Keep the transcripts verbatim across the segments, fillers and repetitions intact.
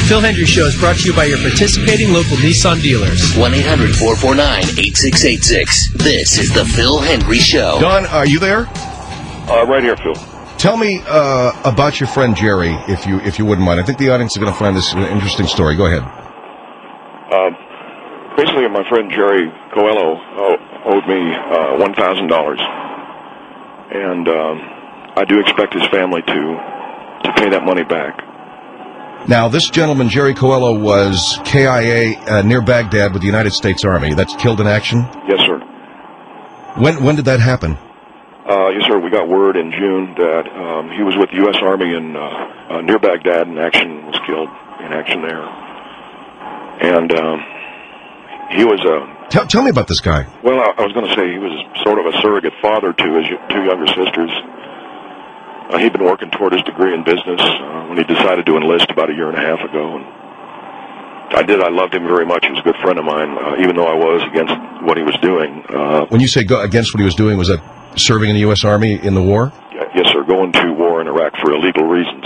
Phil Hendry Show is brought to you by your participating local Nissan dealers. one eight hundred four four nine eight six eight six. This is the Phil Hendry Show. Don, are you there? Uh, right here, Phil. Tell me uh, about your friend Jerry, if you if you wouldn't mind. I think the audience is going to find this an interesting story. Go ahead. Uh, basically, my friend Jerry Coelho uh, owed me uh, one thousand dollars. And um, I do expect his family to, to pay that money back. Now, this gentleman, Jerry Coelho, was K I A uh, near Baghdad with the United States Army. That's killed in action? Yes, sir. When when did that happen? Uh, yes, sir. We got word in June that um, he was with the U S Army in uh, uh, near Baghdad, and action was killed in action there. And um, he was a... Tell, tell me about this guy. Well, I, I was going to say he was sort of a surrogate father to his two younger sisters. Uh, he'd been working toward his degree in business uh, when he decided to enlist about a year and a half ago. And I did. I loved him very much. He was a good friend of mine, uh, even though I was against what he was doing. Uh, when you say go against what he was doing, was that serving in the U S Army in the war? Yes, sir. Going to war in Iraq for illegal reasons.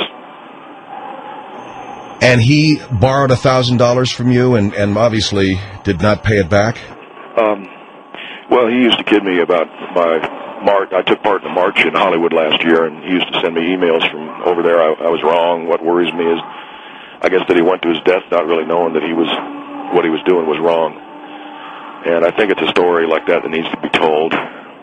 And he borrowed one thousand dollars from you and, and obviously did not pay it back? Um, well, he used to kid me about my... March, I took part in a march in Hollywood last year, and he used to send me emails from over there. I, I was wrong. What worries me is, I guess, that he went to his death not really knowing that he was, what he was doing was wrong. And I think it's a story like that that needs to be told.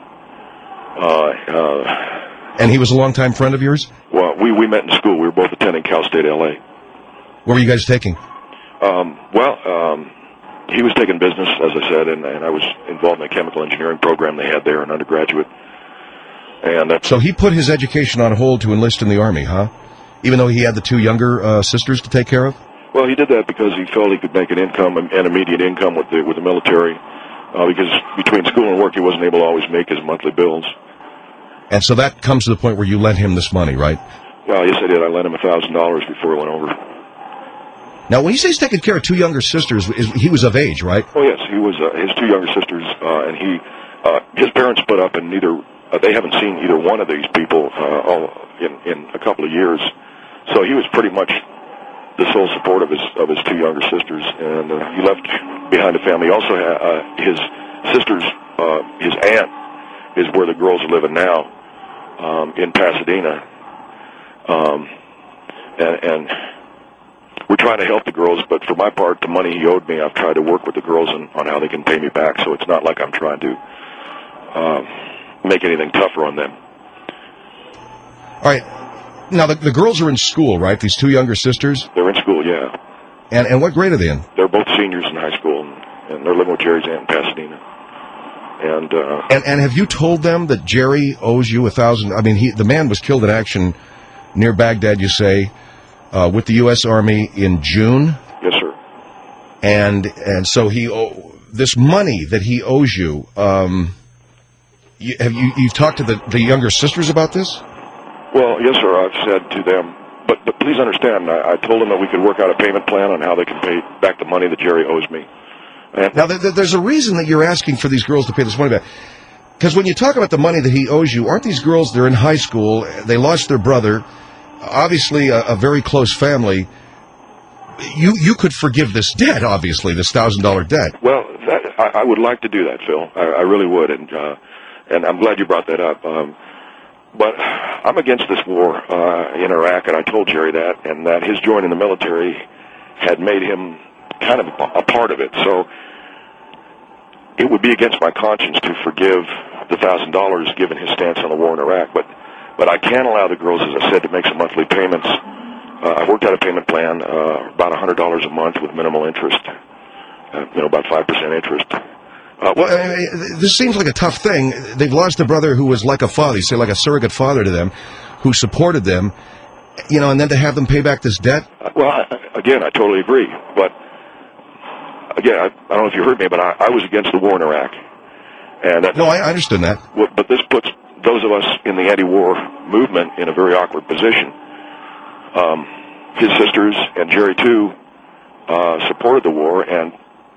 Uh, uh, and he was a longtime friend of yours? Well, we, we met in school. We were both attending Cal State L A. What were you guys taking? Um, well, um, he was taking business, as I said, and, and I was involved in a chemical engineering program they had there, an undergraduate. And that's, so he put his education on hold to enlist in the Army, huh? Even though he had the two younger uh, sisters to take care of? Well, he did that because he felt he could make an income, an immediate income with the with the military. Uh, because between school and work, he wasn't able to always make his monthly bills. And so that comes to the point where you lent him this money, right? Well, yes, I did. I lent him a thousand dollars before he went over. Now, when you say he's taking care of two younger sisters, is, he was of age, right? Oh, yes, he was. Uh, his two younger sisters, uh, and he, uh, his parents split up, and neither uh, they haven't seen either one of these people uh, all in in a couple of years. So he was pretty much the sole support of his of his two younger sisters, and uh, he left behind a family. He also, had, uh, his sisters, uh, his aunt is where the girls are living now, um, in Pasadena, um, and. and we're trying to help the girls, but for my part, the money he owed me, I've tried to work with the girls on, on how they can pay me back, so it's not like I'm trying to uh, make anything tougher on them. All right. Now, the, the girls are in school, right? These two younger sisters? They're in school, yeah. And and what grade are they in? They're both seniors in high school, and, and they're living with Jerry's aunt in Pasadena. And, uh, and and have you told them that Jerry owes you a thousand? I mean, he the man was killed in action near Baghdad, you say, Uh, with the U S Army in June? Yes, sir. And and so he oh, this money that he owes you, um, you, have you you've talked to the, the younger sisters about this? Well, yes, sir. I've said to them, but but please understand, I, I told them that we could work out a payment plan on how they can pay back the money that Jerry owes me. And now, th- th- there's a reason that you're asking for these girls to pay this money back. Because when you talk about the money that he owes you, aren't these girls, they're in high school, they lost their brother, obviously a, a very close family. You you could forgive this debt, obviously, this thousand dollar debt. Well, that, I, I would like to do that, Phil. I, I really would, and uh, and I'm glad you brought that up. Um, but I'm against this war uh, in Iraq, and I told Jerry that, and that his joining the military had made him kind of a part of it. So it would be against my conscience to forgive the thousand dollars given his stance on the war in Iraq, but. But I can allow the girls, as I said, to make some monthly payments. Uh, I've worked out a payment plan, uh, about one hundred dollars a month with minimal interest, uh, you know, about five percent interest. Uh, well, I mean, this seems like a tough thing. They've lost a brother who was like a father, you say like a surrogate father to them, who supported them, you know, and then to have them pay back this debt? Well, I, again, I totally agree. But, again, I, I don't know if you heard me, but I, I was against the war in Iraq. And that, no, I understand that. But this puts those of us in the anti-war movement in a very awkward position. Um, his sisters and Jerry, too, uh, supported the war, and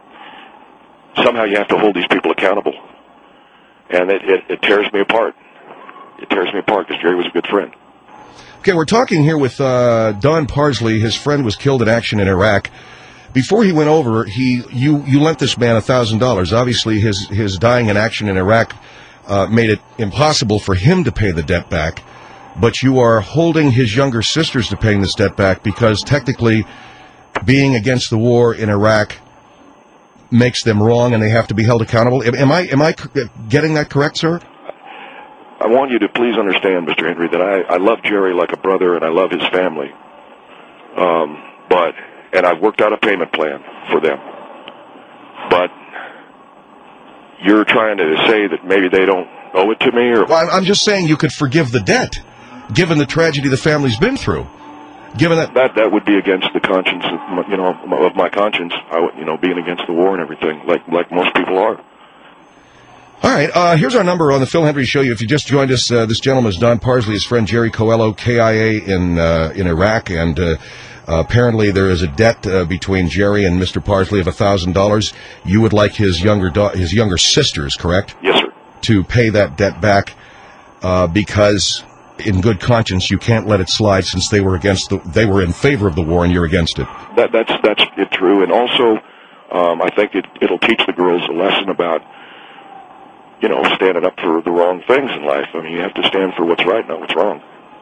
somehow you have to hold these people accountable. And it, it, it tears me apart. It tears me apart because Jerry was a good friend. Okay, we're talking here with uh, Don Parsley. His friend was killed in action in Iraq. Before he went over, he you you lent this man a thousand dollars. Obviously, his his dying in action in Iraq uh, made it impossible for him to pay the debt back. But you are holding his younger sisters to paying this debt back because technically, being against the war in Iraq makes them wrong, and they have to be held accountable. Am, am I am I getting that correct, sir? I want you to please understand, Mister Henry, that I, I love Jerry like a brother, and I love his family. Um, but, and I've worked out a payment plan for them. But you're trying to say that maybe they don't owe it to me? Or well, I'm just saying you could forgive the debt, given the tragedy the family's been through. Given that that that would be against the conscience, of my, you know, of my conscience. I would, you know, being against the war and everything, like like most people are. All right, uh, here's our number on the Phil Hendrie Show. If you just joined us, uh, this gentleman is Don Parsley, his friend Jerry Coelho, K I A in uh, in Iraq, and uh, uh, apparently there is a debt uh, between Jerry and Mister Parsley of a thousand dollars. You would like his younger da- his younger sisters, correct? Yes, sir. To pay that debt back uh, because, in good conscience, you can't let it slide since they were against the they were in favor of the war and you're against it. That that's that's it true, and also um, I think it it'll teach the girls a lesson about, you know, standing up for the wrong things in life. I mean, you have to stand for what's right, not what's wrong.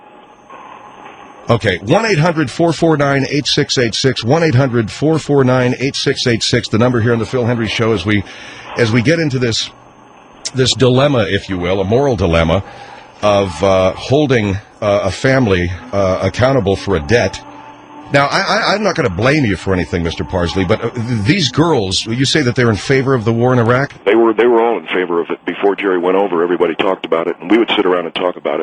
Okay, one eight hundred four four nine eight six eight six, one eight hundred four four nine eight six eight six, the number here on the Phil Hendrie Show as we as we get into this this dilemma, if you will, a moral dilemma of uh, holding uh, a family uh, accountable for a debt. Now, I, I, I'm not going to blame you for anything, Mister Parsley, but uh, these girls, you say that they're in favor of the war in Iraq? They were they were all in favor of it. Before Jerry went over, everybody talked about it, and we would sit around and talk about it.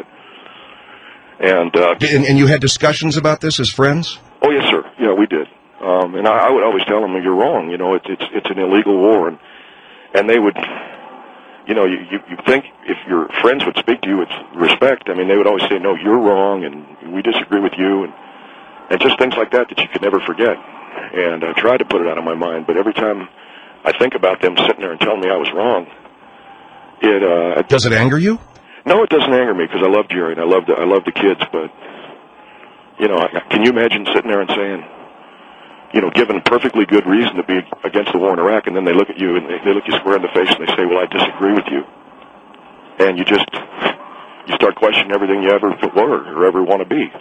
And uh, and, and you had discussions about this as friends? Oh, yes, sir. Yeah, we did. Um, and I, I would always tell them, you're wrong. You know, it's it's it's an illegal war, and and they would, you know, you you, you think if your friends would speak to you with respect. I mean, they would always say, no, you're wrong, and we disagree with you, and and just things like that that you could never forget. And I tried to put it out of my mind, but every time I think about them sitting there and telling me I was wrong, it uh, does it anger you? No, it doesn't anger me because I love Jerry and I love the I love the kids. But you know, can you imagine sitting there and saying, you know, given a perfectly good reason to be against the war in Iraq, and then they look at you and they, they look you square in the face and they say, "Well, I disagree with you," and you just you start questioning everything you ever were or ever want to be.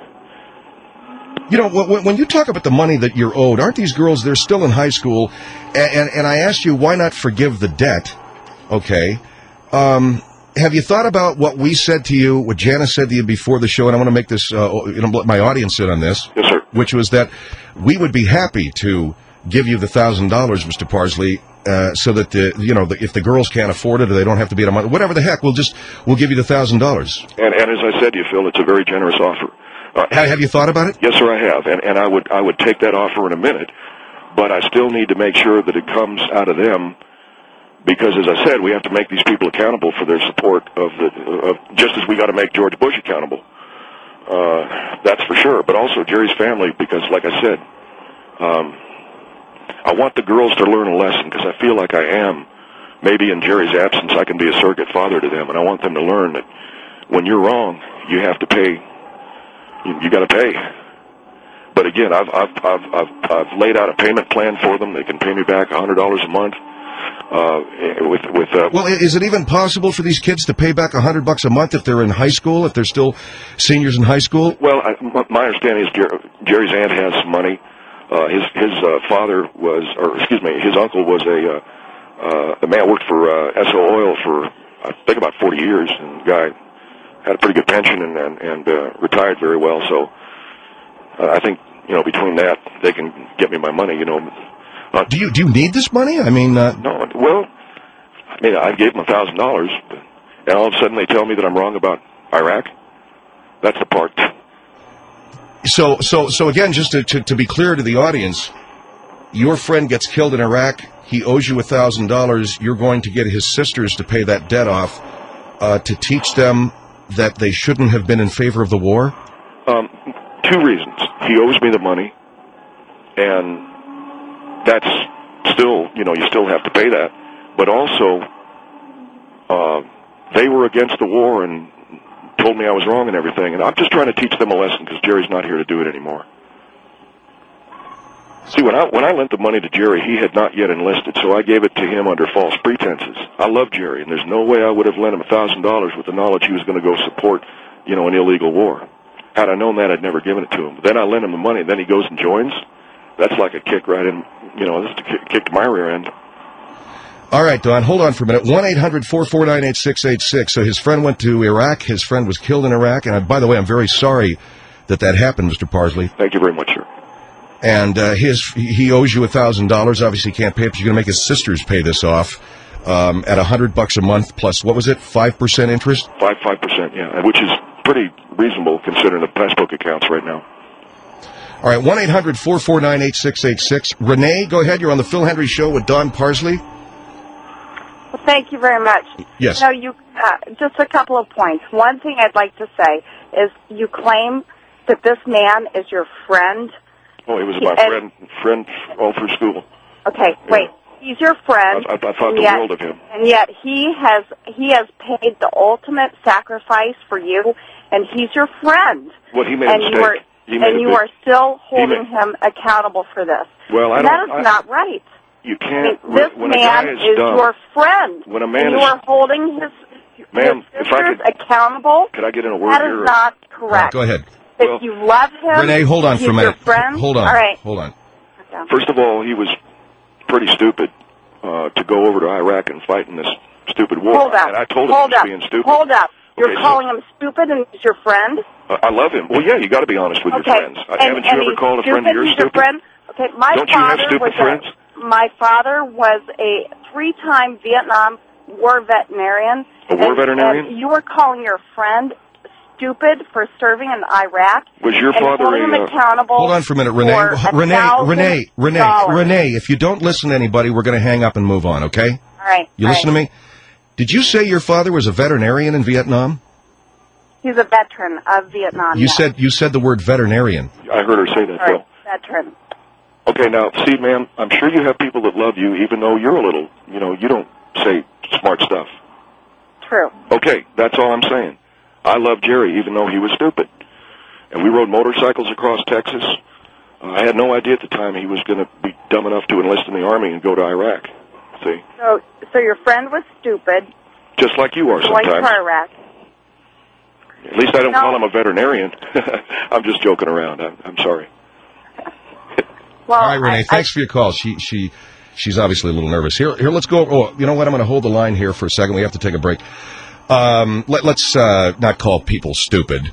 You know, when, when you talk about the money that you're owed, aren't these girls, they're still in high school, and, and, and I asked you, why not forgive the debt? Okay. Um, have you thought about what we said to you, what Janice said to you before the show, and I want to make this, uh, you know, let my audience in on this. Yes, sir. Which was that we would be happy to give you the one thousand dollars, Mister Parsley, uh, so that, the, you know, the, if the girls can't afford it or they don't have to be at a month, whatever the heck, we'll just, we'll give you the one thousand dollars. And, and as I said to you, Phil, it's a very generous offer. Uh, have you thought about it? Yes, sir, I have, and, and I would I would take that offer in a minute, but I still need to make sure that it comes out of them, because as I said, we have to make these people accountable for their support of the of just as we got to make George Bush accountable. Uh, that's for sure, but also Jerry's family, because like I said, um, I want the girls to learn a lesson, because I feel like I am. Maybe in Jerry's absence, I can be a surrogate father to them, and I want them to learn that when you're wrong, you have to pay. You, you got to pay. But again, I've, I've I've I've I've laid out a payment plan for them. They can pay me back a hundred dollars a month. Uh, with with. Uh, well, is it even possible for these kids to pay back a hundred bucks a month if they're in high school? If they're still seniors in high school? Well, I, my understanding is Jer- Jerry's aunt has some money. Uh, his his uh, father was, or excuse me, his uncle was a uh, uh, a man who worked for uh, S O Oil for I think about forty years, and the guy had a pretty good pension and and, and uh, retired very well. So uh, I think, you know, between that, they can get me my money. You know. Uh, do you do you need this money? I mean, uh... no. Well, I mean, I gave them a thousand dollars, and all of a sudden they tell me that I'm wrong about Iraq. That's the part. So so so again, just to to, to be clear to the audience, your friend gets killed in Iraq. He owes you a thousand dollars. You're going to get his sisters to pay that debt off uh, to teach them that they shouldn't have been in favor of the war? Um, two reasons. He owes me the money, and that's still, you know, you still have to pay that. But also, uh, they were against the war, and told me I was wrong and everything. And I'm just trying to teach them a lesson because Jerry's not here to do it anymore. See, when I when I lent the money to Jerry, he had not yet enlisted, so I gave it to him under false pretenses. I love Jerry, and there's no way I would have lent him a thousand dollars with the knowledge he was going to go support, you know, an illegal war. Had I known that, I'd never given it to him. But then I lent him the money, then he goes and joins. That's like a kick right in, you know, this is a kick to my rear end. All right, Don, hold on for a minute. one eight hundred four four nine eight six eight six. So his friend went to Iraq. His friend was killed in Iraq. And, I, by the way, I'm very sorry that that happened, Mister Parsley. Thank you very much, sir. And uh, his he owes you a thousand dollars. Obviously, he can't pay it, but you're going to make his sisters pay this off um, at a hundred bucks a month plus what was it, five percent interest? Five five percent, yeah, which is pretty reasonable considering the passbook accounts right now. All right, one eight hundred four four nine eight six eight six. Renee, go ahead. You're on the Phil Hendry Show with Don Parsley. Well, thank you very much. Yes. You know, you uh, just a couple of points. One thing I'd like to say is you claim that this man is your friend. Oh, he was my and, friend, friend all through school. Okay, yeah. wait. He's your friend. I, I, I thought the yet, world of him. And yet he has he has paid the ultimate sacrifice for you, and he's your friend. Well, he made and a you are, mistake. He made and a you big, are still holding made, him accountable for this. Well, I and don't. that is I, not right. You can't. I mean, this when man a guy is, is dumb, your friend. When a man and you is, are holding his, ma'am, his if I sisters could, accountable. Could I get in a word that here? That is not correct. Go ahead. If well, you love him, Renee, hold on for a minute. Your friend. Hold on. All right. Hold on. Okay. First of all, he was pretty stupid uh, to go over to Iraq and fight in this stupid war. Hold up. And I told him Hold he was up. being stupid. Hold up. You're okay, calling so, him stupid, and he's your friend. Uh, I love him. Well, yeah, you got to be honest with okay. your friends. And, Haven't you and ever he's called a stupid, friend of yours he's stupid? Your friend? Okay, my Don't you have father stupid was friends? A, my father was a three-time Vietnam War veterinarian. A war and, veterinarian? And you were calling your friend stupid for serving in Iraq. Was your and father holding him a, uh, accountable? Hold on for a minute, Renee. For a Renee, Renee, Renee, dollars. Renee. If you don't listen to anybody, we're going to hang up and move on. Okay? All right. You all listen right. to me. Did you say your father was a veterinarian in Vietnam? He's a veteran of Vietnam. You yes. said you said the word veterinarian. I heard her say that, All Phil. right. Veteran. Okay, now, see, ma'am, I'm sure you have people that love you, even though you're a little, you know, you don't say smart stuff. True. Okay, that's all I'm saying. I love Jerry, even though he was stupid. And we rode motorcycles across Texas. Uh, I had no idea at the time he was going to be dumb enough to enlist in the Army and go to Iraq. See? So, so your friend was stupid. Just like you are Going sometimes. to Iraq. At least I don't No. call him a veterinarian. I'm just joking around. I'm, I'm sorry. Well, All right, Renee. I, thanks I, for your call. She she she's obviously a little nervous. Here here. Let's go. Oh, you know what? I'm going to hold the line here for a second. We have to take a break. Um, let, let's uh, not call people stupid.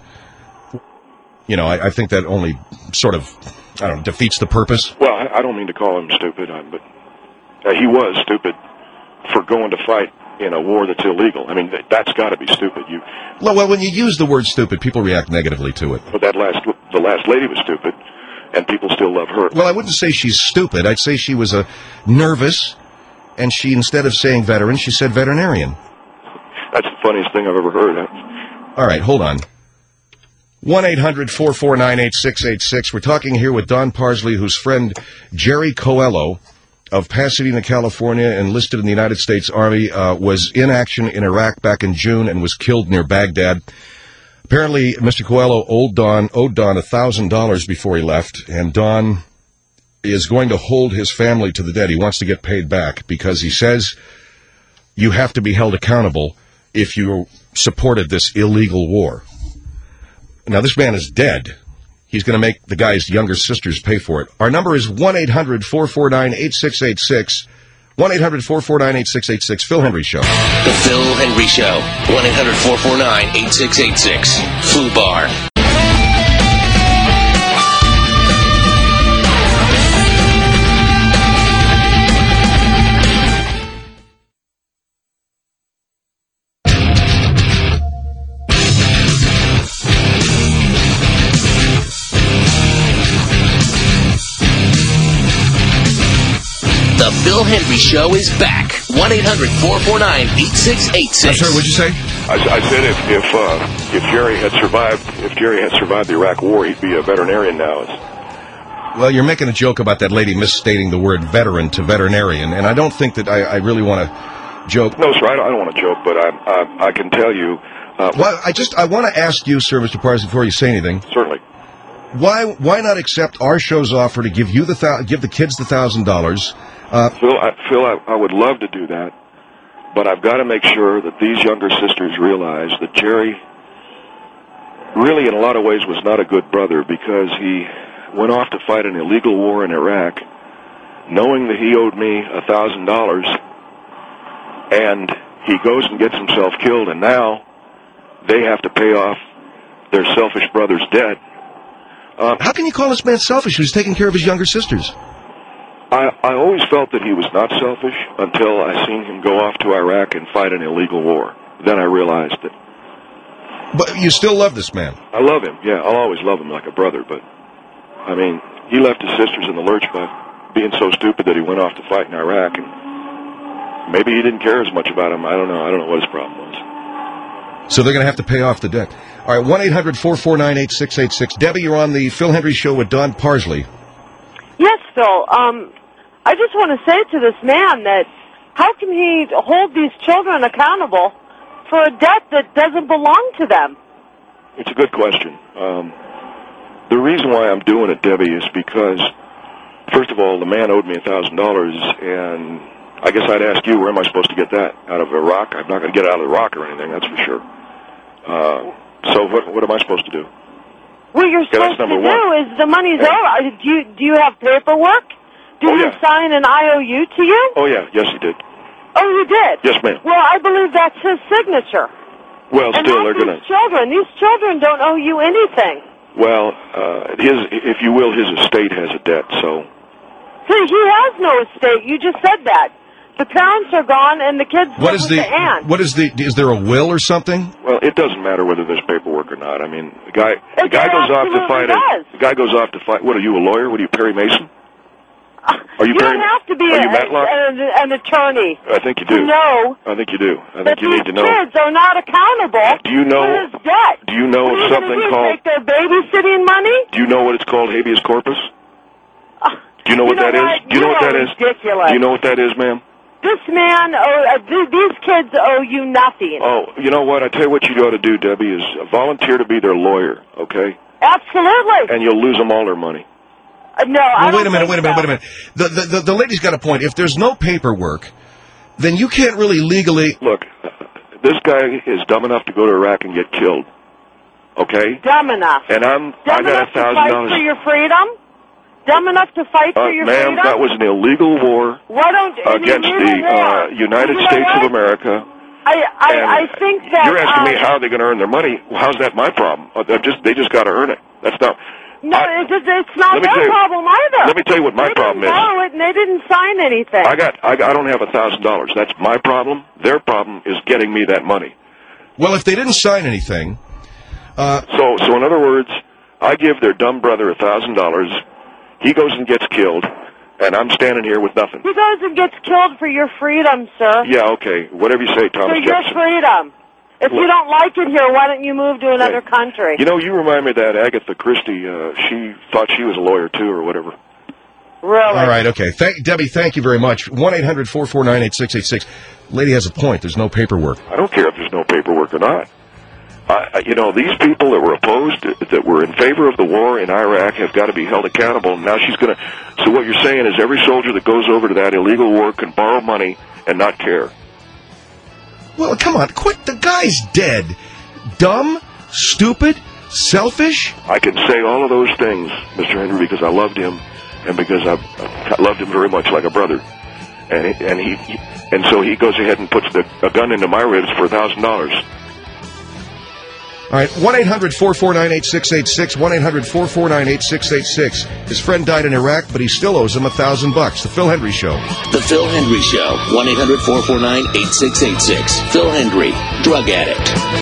You know, I, I think that only sort of I don't know, defeats the purpose. Well, I, I don't mean to call him stupid, uh, but uh, he was stupid for going to fight in a war that's illegal. I mean, th- that's got to be stupid. You, Well, well, when you use the word stupid, people react negatively to it. but that last, the last lady was stupid, and people still love her. Well, I wouldn't say she's stupid. I'd say she was a nervous, and she instead of saying veteran, she said veterinarian. That's the funniest thing I've ever heard. Huh? All right, hold on. one eight hundred four four nine eight six eight six. We're talking here with Don Parsley, whose friend Jerry Coelho of Pasadena, California, enlisted in the United States Army, uh, was in action in Iraq back in June and was killed near Baghdad. Apparently, Mister Coelho owed Don owed Don one thousand dollars before he left, and Don is going to hold his family to the debt. He wants to get paid back because he says you have to be held accountable if you supported this illegal war. Now, this man is dead. He's going to make the guy's younger sisters pay for it. Our number is one eight hundred four four nine eight six eight six. one eight hundred four four nine eight six eight six. Phil Hendry Show. The Phil Hendry Show. one eight hundred four four nine eight six eight six. Foo Bar. The Phil Hendry Show is back. one eight hundred four four nine eight six eight six. I'm sorry, what'd you say? I, I said if if, uh, if Jerry had survived, if Jerry had survived the Iraq War, he'd be a veterinarian now. Well, you're making a joke about that lady misstating the word veteran to veterinarian, and I don't think that I, I really want to joke. No, sir, I don't, I don't want to joke, but I, I I can tell you, Uh, Well, I just I want to ask you, sir, Mister Parsley, before you say anything. Certainly. Why why not accept our show's offer to give you the thou- give the kids the thousand dollars? Uh, Phil, I, Phil I, I would love to do that, but I've got to make sure that these younger sisters realize that Jerry really, in a lot of ways, was not a good brother because he went off to fight an illegal war in Iraq, knowing that he owed me a thousand dollars, and he goes and gets himself killed, and now they have to pay off their selfish brother's debt. Uh, how can you call this man selfish who's taking care of his younger sisters? I, I always felt that he was not selfish until I seen him go off to Iraq and fight an illegal war. Then I realized that. But you still love this man. I love him, yeah. I'll always love him like a brother, but, I mean, he left his sisters in the lurch by being so stupid that he went off to fight in Iraq, and maybe he didn't care as much about him. I don't know. I don't know what his problem was. So they're going to have to pay off the debt. All right, one eight hundred four four nine eight six eight six. Debbie, you're on the Phil Hendrie Show with Don Parsley. Yes, Phil. Um, I just want to say to this man that how can he hold these children accountable for a debt that doesn't belong to them? It's a good question. Um, the reason why I'm doing it, Debbie, is because, first of all, the man owed me a thousand dollars, and I guess I'd ask you, where am I supposed to get that? Out of Iraq? I'm not going to get it out of Iraq or anything, that's for sure. Uh, so what, what am I supposed to do? What you're Okay, supposed to do one. is the money's Yeah. over. Do you, do you have paperwork? Did Oh, he yeah. sign an I O U to you? Oh, yeah, yes, he did. Oh, you did? Yes, ma'am. Well, I believe that's his signature. Well, And still, not they're these going to... children. These children don't owe you anything. Well, uh, his, if you will, his estate has a debt, so... See, he has no estate. You just said that. The parents are gone, and the kids What live is with the, the aunt. what is the, is there a will or something? Well, it doesn't matter whether there's paperwork or not. I mean, the guy, the It guy goes off to absolutely fight. does. A, the guy goes off to fight. What are you, a lawyer? What are you, Perry Mason? Are you You Perry? don't have to be Are a, you Matlock? an, an attorney I think you to do. know I think you do. I that think you these need to know. kids are not accountable Do you know- for his debt. Do you know What of are you something gonna do, called? take their babysitting money? Do you know what it's called? Habeas corpus. Uh, Do you know what you know that is? what? Do you know You what are that is? ridiculous. Do you know what that is, ma'am? This man, oh, uh, th- these kids owe you nothing. Oh, you know what? I tell you what you ought to do, Debbie, is volunteer to be their lawyer, okay? Absolutely. And you'll lose them all their money. Uh, no, I Well, don't wait a minute, think wait a minute, so. wait a minute. The, the, the, the lady's got a point. If there's no paperwork, then you can't really legally... Look, uh, this guy is dumb enough to go to Iraq and get killed, okay? Dumb enough. And I'm, Dumb I got enough a to thousand fight dollars. for your freedom? Dumb enough to fight Uh, for your ma'am, freedom? that was an illegal war Why don't an against illegal the war? uh, United You know States what? of America. I I, And I think that you're asking me um, how they're going to earn their money. Well, how's that my problem? Uh, they're just they just got to earn it. That's not. No, I- it's, it's not let me their tell you- problem either. let me tell you what my they problem didn't is. borrow it and they didn't sign anything. I got I, got, I don't have a thousand dollars. That's my problem. Their problem is getting me that money. Well, if they didn't sign anything... Uh, So so in other words, I give their dumb brother a thousand dollars. He goes and gets killed, and I'm standing here with nothing. He goes and gets killed for your freedom, sir. Yeah, okay, whatever you say, For Thomas your Jefferson. freedom. If you Look- don't like it here, why don't you move to another Okay. country? You know, you remind me of that Agatha Christie. Uh, she thought she was a lawyer too, or whatever. Really? all right, okay. Thank, Debbie, thank you very much. one eight hundred four four nine eight six eight six. Lady has a point. There's no paperwork. I don't care if there's no paperwork or not. I, I- you know, these people that were opposed, that were in favor of the war in Iraq, have got to be held accountable. Now she's going to. So what you're saying is every soldier that goes over to that illegal war can borrow money and not care. Well, come on, quit. The guy's dead. Dumb, stupid, selfish. I can say all of those things, Mister Henry, because I loved him, and because I, I loved him very much like a brother. And he, and he, he and so he goes ahead and puts the, a gun into my ribs for a thousand dollars. All right, one eight hundred four four nine eight six eight six, one eight hundred four four nine eight six eight six. His friend died in Iraq, but he still owes him a thousand bucks. The Phil Hendrie Show. The Phil Hendrie Show. one eight hundred four four nine eight six eight six. Phil Hendrie, drug addict.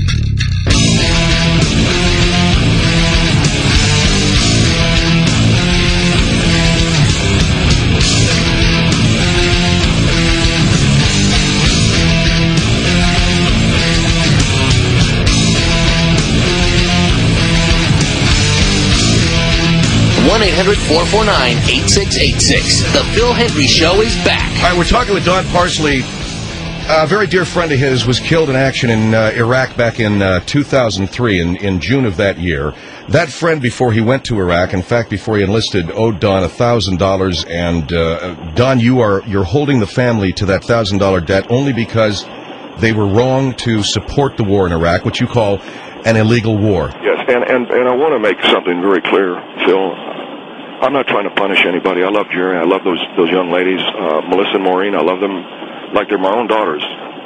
one eight hundred four four nine eight six eight six. The Phil Hendrie Show is back. All right, we're talking with Don Parsley. A very dear friend of his was killed in action in uh, Iraq back in uh, two thousand three, in, in June of that year. That friend, before he went to Iraq, in fact, before he enlisted, owed Don one thousand dollars. And, uh, Don, you are, you're holding the family to that one thousand dollars debt only because they were wrong to support the war in Iraq, which you call an illegal war. Yes, and, and, and I want to make something very clear, Phil. I'm not trying to punish anybody. I love Jerry. I love those, those young ladies, uh, Melissa and Maureen. I love them like they're my own daughters.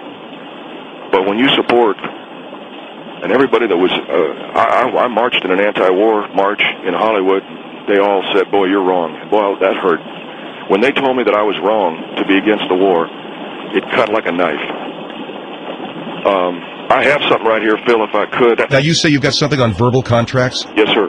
But when you support, and everybody that was, uh, I, I marched in an anti-war march in Hollywood, they all said, boy, you're wrong. Boy, that hurt. When they told me that I was wrong to be against the war, it cut like a knife. Um, I have something right here, Phil, if I could. Now, you say you've got something on verbal contracts? Yes, sir.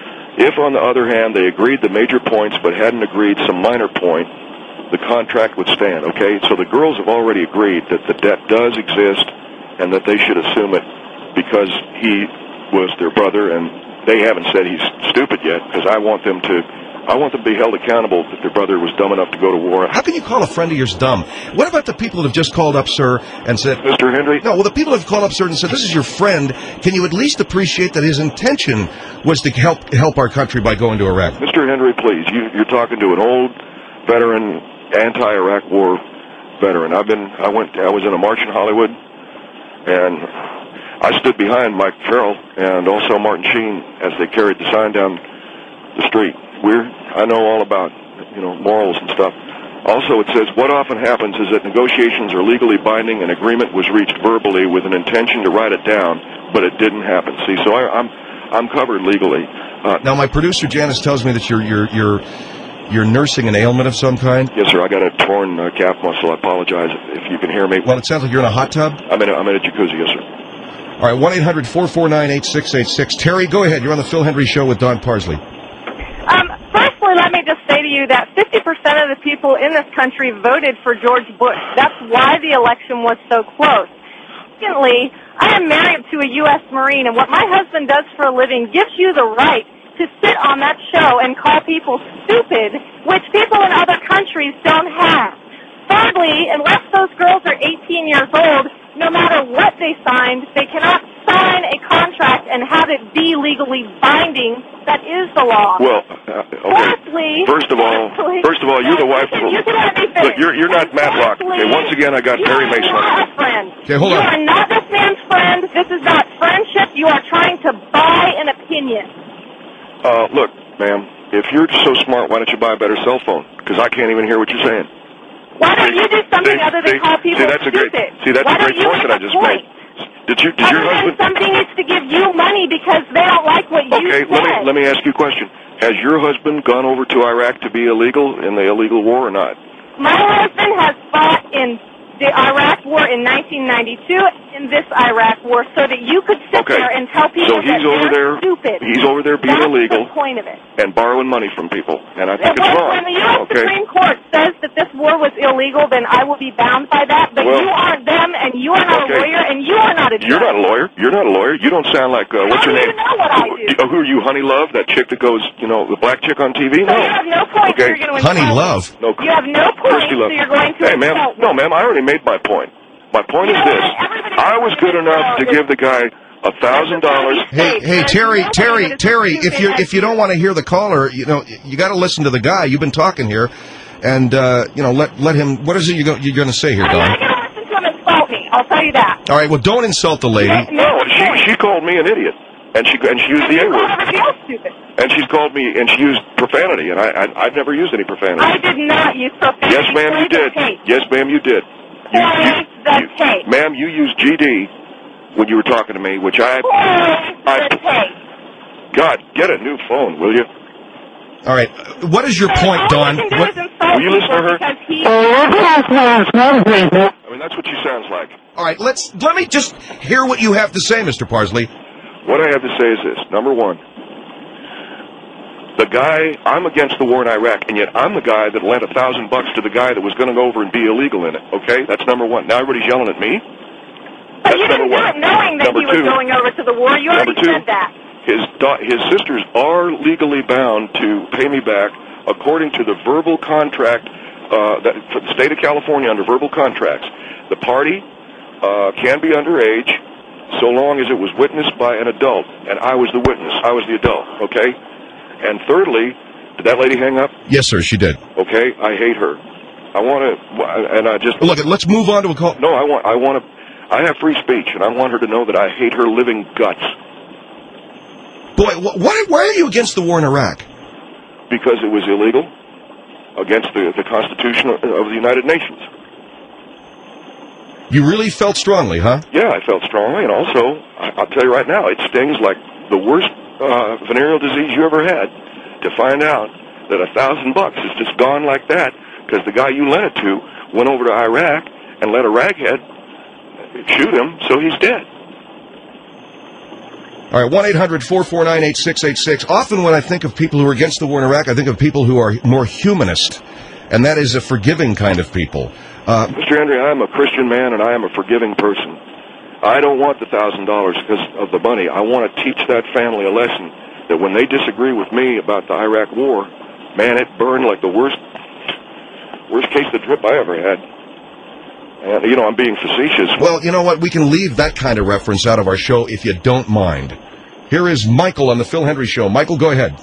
If, on the other hand, they agreed the major points but hadn't agreed some minor point, the contract would stand, okay? So the girls have already agreed that the debt does exist and that they should assume it because he was their brother, and they haven't said he's stupid yet because I want them to I want them to be held accountable that their brother was dumb enough to go to war. How can you call a friend of yours dumb? What about the people that have just called up, sir, and said... Mister Henry? No, well, the people that have called up, sir, and said, this is your friend. Can you at least appreciate that his intention was to help help our country by going to Iraq? Mister Henry, please, you, you're talking to an old veteran, anti-Iraq war veteran. I've been, I went, I was in a march in Hollywood, and I stood behind Mike Farrell and also Martin Sheen as they carried the sign down the street. We're, I know all about, you know, morals and stuff. Also, it says, what often happens is that negotiations are legally binding, and agreement was reached verbally with an intention to write it down, but it didn't happen. See, so I, I'm, I'm covered legally. Uh, now, my producer Janice tells me that you're, you're, you're, you're nursing an ailment of some kind. Yes, sir. I got a torn uh, calf muscle. I apologize if you can hear me. Well, it sounds like you're in a hot tub. I'm in a, I'm in a jacuzzi, yes, sir. All right, one eight hundred four four nine eight six eight six. Terry, go ahead. You're on the Phil Hendry Show with Don Parsley. Um, firstly, let me just say to you that fifty percent of the people in this country voted for George Bush. That's why the election was so close. Secondly, I am married to a U S Marine, and what my husband does for a living gives you the right to sit on that show and call people stupid, which people in other countries don't have. Thirdly, unless those girls are eighteen years old, no matter what they signed, they cannot sign a contract and have it be legally binding. That is the law. Well, uh, okay. Fourthly, first of all, fourthly, first of all, you're the wife. Listen, you can let me Look, finish. you're you're not Matlock. Okay, once again, I got you Perry are Mason. not a friend. Okay, hold you on. You are not this man's friend. This is not friendship. You are trying to buy an opinion. Uh, look, ma'am, if you're so smart, why don't you buy a better cell phone? Because I can't even hear what you're saying. Why don't you do something see, other than see, call people see, that's stupid? A great, see, that's Why a great don't you point that I make a just point? made. Did you? Did your Other husband? than somebody needs to give you money because they don't like what you Okay, said. let me let me ask you a question. Has your husband gone over to Iraq to be illegal in the illegal war or not? My husband has fought in the Iraq War in nineteen ninety-two in this Iraq War so that you could sit Okay. there and tell So people he's that over they're there. stupid. He's over there being That's illegal the point of it. and borrowing money from people, and I think When, it's wrong. when the U S Okay. Supreme Court says that this war was illegal, then I will be bound by that. But Well, you aren't them, and you are not okay. a lawyer, and you are not a judge. You're not a lawyer. You're not a lawyer. You don't sound like uh, what's How your do name? you know what I do? Oh, who are you, Honey Love? That chick that goes, you know, the black chick on T V? So No. you have no point. Okay. So you're going to Honey insult Love. me. No. You have no point. Christy So Love. you're going to Hey, ma'am. insult me. No, ma'am. I already made my point. My point You is know this: what? Everybody I was good knows enough to that give the guy a thousand dollars. Hey, hey, Terry, Terry, Terry, if you if you don't want to hear the caller, you know, you got to listen to the guy. You've been talking here, and uh, you know, let let him. What is it you go, you're going to say here, I'm Don? not going to listen to him insult me. I'll tell you that. All right, well, don't insult the lady. Make- make No, a she point. she called me an idiot, and she and she used And the A you called word, everybody else stupid. and she's called me and she used profanity, and I, I I've never used any profanity. I did not use profanity. Yes, ma'am, you Play the did. tape. Yes, ma'am, you did. You, Play the tape. ma'am, you used G D when you were talking to me, which I, Play I, the tape. God, get a new phone, will you? All right, what is your point, All Don? he can do What, is insult Will you listen to people her? because he- I mean, that's what she sounds like. all right, let's let me just hear what you have to say, Mister Parsley. What I have to say is this. Number one, the guy, I'm against the war in Iraq, and yet I'm the guy that lent a thousand bucks to the guy that was going to go over and be illegal in it, okay? That's number one. Now everybody's yelling at me. But That's you number didn't do one. it knowing that Number he was two. going over to the war. You already Number two. said that. His, da- his sisters are legally bound to pay me back according to the verbal contract uh, that for the state of California under verbal contracts, the party uh, can be underage so long as it was witnessed by an adult, and I was the witness. I was the adult, okay? And thirdly, did that lady hang up? Yes, sir, she did. Okay, I hate her. I want to, and I just... Look, let's move on to a call. No, I want, I want to, I have free speech, and I want her to know that I hate her living guts. Boy, wh- why, why are you against the war in Iraq? Because it was illegal, against the, the Constitution of the United Nations. You really felt strongly, huh? Yeah, I felt strongly, and also, I, I'll tell you right now, it stings like the worst uh, venereal disease you ever had to find out that a thousand bucks is just gone like that because the guy you lent it to went over to Iraq and let a raghead shoot him, so he's dead. All right, one eight hundred four four nine eight six eight six. Often when I think of people who are against the war in Iraq, I think of people who are more humanist, and that is a forgiving kind of people. Uh, Mister Henry, I am a Christian man, and I am a forgiving person. I don't want the one thousand dollars because of the money. I want to teach that family a lesson that when they disagree with me about the Iraq war, man, it burned like the worst worst case of drip I ever had. And, you know, I'm being facetious. Well, you know what? We can leave that kind of reference out of our show if you don't mind. Here is Michael on the Phil Hendry Show. Michael, go ahead.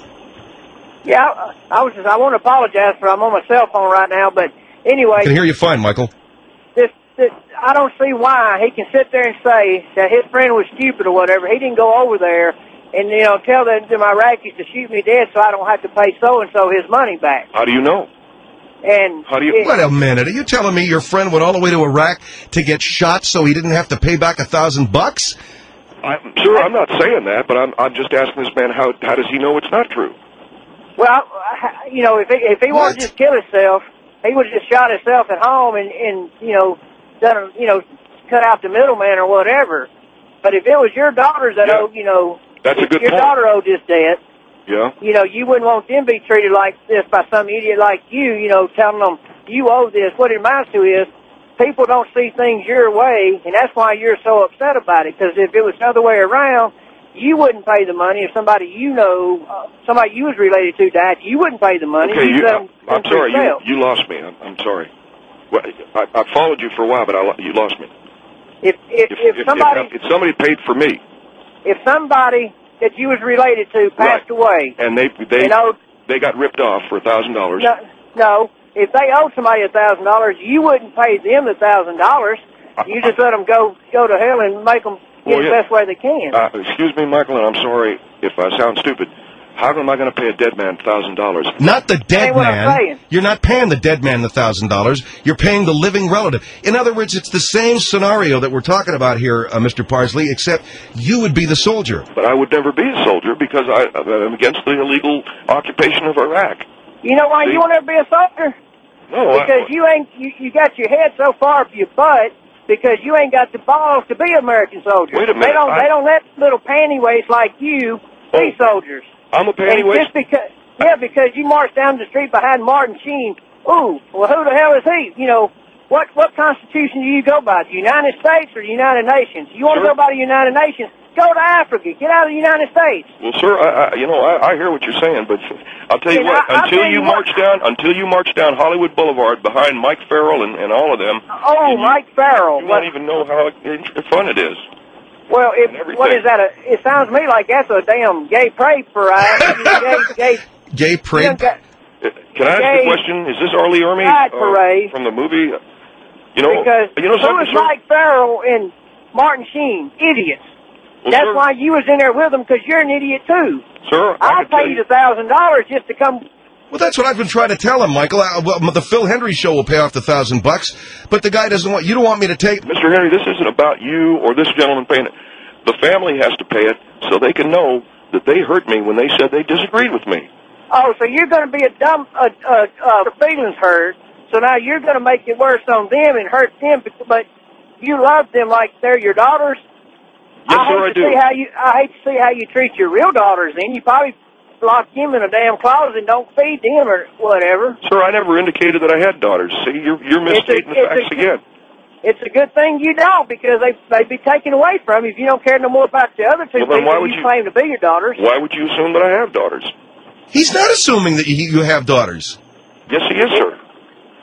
Yeah, I, I was just, I want to apologize for I'm on my cell phone right now, but anyway. I can hear you fine, Michael. This, this, I don't see why he can sit there and say that his friend was stupid or whatever. He didn't go over there and, you know, tell them, them Iraqis to shoot me dead so I don't have to pay so-and-so his money back. How do you know? And How do you... Wait a minute. Are you telling me your friend went all the way to Iraq to get shot so he didn't have to pay back a thousand bucks? I'm, sir, I'm not saying that, but I'm, I'm just asking this man, how, how does he know it's not true? Well, you know, if he, if he wanted to just kill himself, he would have just shot himself at home and, and you know, done, you know, cut out the middleman or whatever. But if it was your daughters that Yeah. owed, you know, That's a if good your point. daughter owed this debt, Yeah? you know, you wouldn't want them to be treated like this by some idiot like you, you know, telling them you owe this. What it amounts to is people don't see things your way, and that's why you're so upset about it. Because if it was the other way around, you wouldn't pay the money. If somebody you know, uh, somebody you was related to died, you wouldn't pay the money. Okay, You'd you, let I'm, them I'm for sorry, you, yourself. you lost me. I'm, I'm sorry. Well, I, I followed you for a while, but I, lo- you lost me. If if, if, if, somebody if, if somebody paid for me, if somebody that you was related to passed Right. away, and they they you know, they got ripped off for a thousand dollars. no, no, if they owed somebody a thousand dollars, you wouldn't pay them the thousand dollars. You just let them go go to hell and make them get Well, the yeah. best way they can. Uh, excuse me, Michael, and I'm sorry if I sound stupid. How am I going to pay a dead man a thousand dollars? Not the dead Ain't what I'm man. saying. You're not paying the dead man the thousand dollars. You're paying the living relative. In other words, it's the same scenario that we're talking about here, uh, Mister Parsley, except you would be the soldier. But I would never be a soldier because I, I'm against the illegal occupation of Iraq. You know why See? you won't ever be a soldier? No, Because I, you ain't you, you got your head so far up your butt because you ain't got the balls to be an American soldier. Wait a minute, They don't I- they don't let little pantyweights like you be Oh. soldiers. I'm a And pantyweight. just because yeah, because you marched down the street behind Martin Sheen. Ooh, well, who the hell is he? You know, what what constitution do you go by? The United States or the United Nations? You want to Sure. go by the United Nations? Go to Africa. Get out of the United States. Well, sir, I, I, you know, I, I hear what you're saying, but I'll tell you And what. I- I'll until tell you you what- march down, until you march down Hollywood Boulevard behind Mike Farrell and, and all of them, Oh, you, Mike Farrell. you What- won't even know how it, fun it is. Well, if, and everything. what is that? A, it sounds to me like that's a damn gay parade parade. gay, gay, Gay you parade. done got- Uh, Can I ask Gay you a question? Is this Arlie Ermy pride parade. from the movie? You know, because you know so something, is sir? Mike Farrell and Martin Sheen, idiots. Well, That's sir, why you was in there with them, because you're an idiot too. sir, I I'll can tell pay you the thousand dollars just to come. Well, that's what I've been trying to tell him, Michael. Uh, well, the Phil Hendry Show will pay off the thousand bucks, but the guy doesn't want. You don't want me to take. Mister Henry, this isn't about you or this gentleman paying it. The family has to pay it so they can know that they hurt me when they said they disagreed with me. Oh, so you're going to be a dumb, uh, uh, uh, feelings hurt. So now you're going to make it worse on them and hurt them, but you love them like they're your daughters. Yes, I sir, hate I to do. See how you, I hate to see how you treat your real daughters. Then you probably lock them in a damn closet and don't feed them or whatever. Sir, I never indicated that I had daughters. See, you're, you're misstating It's a- the facts it's a- again. It's a good thing you don't, because they they'd be taken away from you if you don't care no more about the other two Well, then people why would you you- claim to be your daughters. Why would you assume that I have daughters? He's not assuming that you you have daughters. Yes, he is, sir.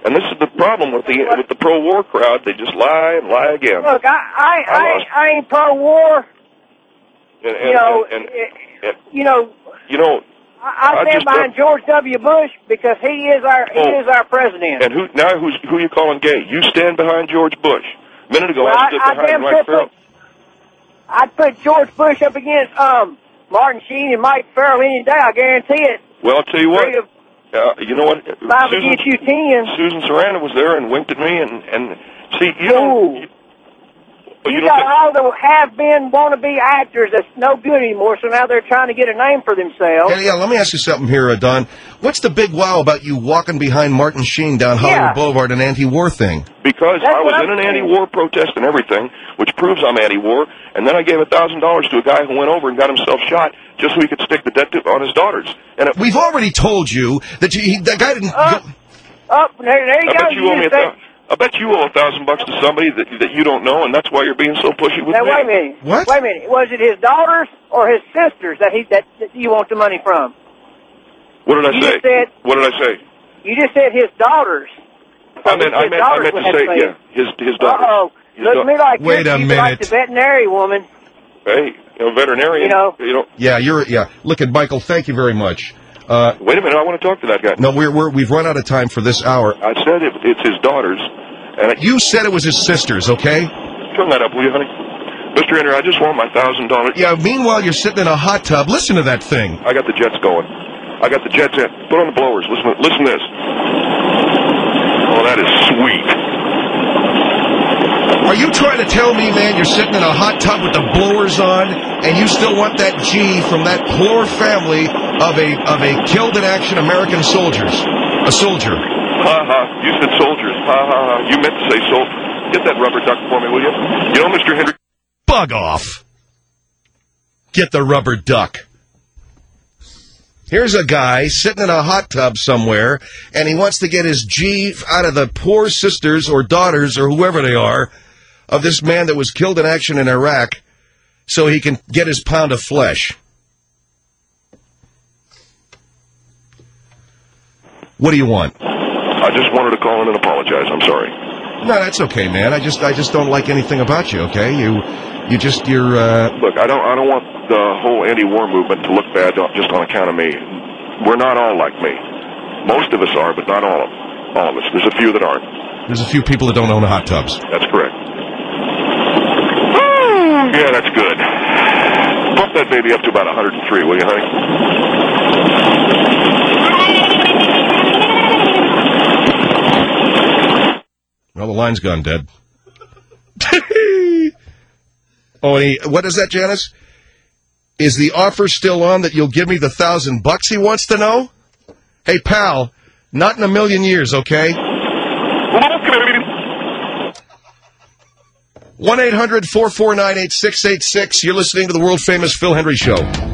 And this is the problem with the with the pro-war crowd. They just lie and lie again. Look, I I I, ain't- I ain't pro-war. And, and, You know, and, and, it- and, you know, you know, I, I I stand just behind don't- George W. Bush because he is our he Oh. is our president. and who now who's who you calling gay? You stand behind George Bush. A minute ago, Well, I I- stood I behind damn Mike sure Farrell. put- I'd put George Bush up against um Martin Sheen and Mike Farrell any day. I guarantee it. Well, I'll tell you what. Three to Uh, you know what? five Susan, against you ten. Susan Sarandon was there and winked at me, and and see, you Ooh. don't. You, You, you don't got think- all the have-been wannabe actors that's no good anymore, so now they're trying to get a name for themselves. Yeah, yeah, let me ask you something here, uh, Don. What's the big wow about you walking behind Martin Sheen down Hollywood Yeah. Boulevard, an anti-war thing? Because That's I was what in I'm an saying. anti-war protest and everything, which proves I'm anti-war, and then I gave a thousand dollars to a guy who went over and got himself shot just so he could stick the death tip on his daughters. And it, We've already told you that you, he, that guy didn't... Uh, go- Oh, there, there you I go. bet you owe me a just said- thousand. I bet you owe a thousand bucks to somebody that that you don't know, and that's why you're being so pushy with Now me. wait a minute. What? Wait a minute. Was it his daughters or his sisters that he that, that you want the money from? What did I You say? just said- what did I say? You just said his daughters. I meant, I His meant, I daughters meant would to have say, to pay. yeah, his his daughters. Uh-oh. His Look da- at me like Wait you're, a you're minute. like the veterinary woman. Hey, you know, veterinarian. You know. you know. Yeah, you're... Yeah, look at Michael, thank you very much. Uh, Wait a minute, I want to talk to that guy. no, we're, we're, we've run out of time for this hour. I said it, it's his daughters, and I, You said it was his sisters, okay? turn that up, will you, honey? Mister Henry, I just want my thousand dollars. Yeah, meanwhile, you're sitting in a hot tub. Listen to that thing. I got the jets going. I got the jets in. Put on the blowers. Listen, listen to this. Oh, that is sweet. Are you trying to tell me, man, you're sitting in a hot tub with the blowers on, and you still want that G from that poor family of a of a killed in action American soldiers, a soldier? Ha ha. You said soldiers. Ha ha ha. You meant to say sol. Get that rubber duck for me, will you? You know, Mister Henry. Bug off. Get the rubber duck. Here's a guy sitting in a hot tub somewhere, and he wants to get his G out of the poor sisters or daughters or whoever they are of this man that was killed in action in Iraq so he can get his pound of flesh. What do you want? I just wanted to call in and apologize. I'm sorry. No, that's okay, man. I just I just don't like anything about you, okay? You you just you're uh Look, I don't I don't want the whole anti-war movement to look bad just on account of me. We're not all like me. Most of us are, but not all of all of us. There's a few that aren't. there's a few people that don't own hot tubs. That's correct. Yeah, that's good. Pump that baby up to about one hundred three, will you, honey? Well, the line's gone dead. Oh, and he, what is that, Janice? Is the offer still on that you'll give me the thousand bucks he wants to know? Hey, pal, not in a million years, okay? one eight hundred four four nine eight six eight six. You're listening to the world-famous Phil Henry Show.